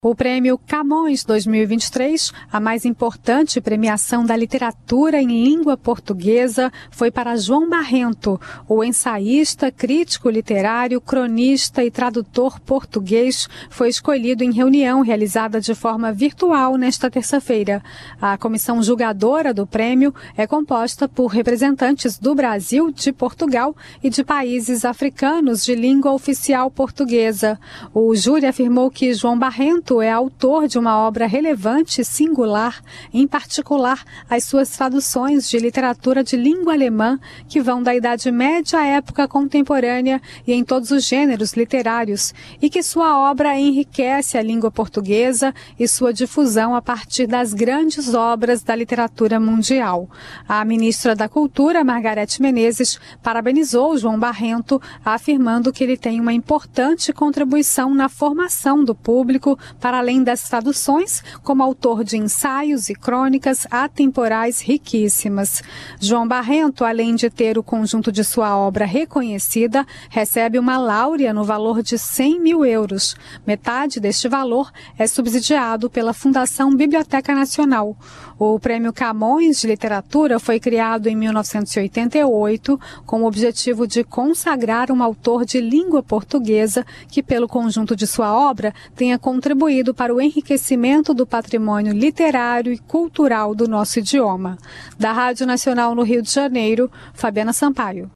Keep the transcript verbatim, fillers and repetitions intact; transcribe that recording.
O Prêmio Camões dois mil e vinte e três, a mais importante premiação da literatura em língua portuguesa, foi para João Barrento, o ensaísta, crítico literário, cronista e tradutor português, foi escolhido em reunião realizada de forma virtual nesta terça-feira. A comissão julgadora do prêmio é composta por representantes do Brasil, de Portugal e de países africanos de língua oficial portuguesa. O júri afirmou que João Barrento é autor de uma obra relevante e singular, em particular as suas traduções de literatura de língua alemã, que vão da Idade Média à época contemporânea e em todos os gêneros literários, e que sua obra enriquece a língua portuguesa e sua difusão a partir das grandes obras da literatura mundial. A ministra da Cultura, Margarete Menezes, parabenizou João Barrento, afirmando que ele tem uma importante contribuição na formação do público, para além das traduções, como autor de ensaios e crônicas atemporais riquíssimas. João Barrento, além de ter o conjunto de sua obra reconhecida, recebe uma láurea no valor de cem mil euros. Metade deste valor é subsidiado pela Fundação Biblioteca Nacional. O Prêmio Camões de Literatura foi criado em mil novecentos e oitenta e oito com o objetivo de consagrar um autor de língua portuguesa que, pelo conjunto de sua obra, tenha contribuído para o enriquecimento do patrimônio literário e cultural do nosso idioma. Da Rádio Nacional no Rio de Janeiro, Fabiana Sampaio.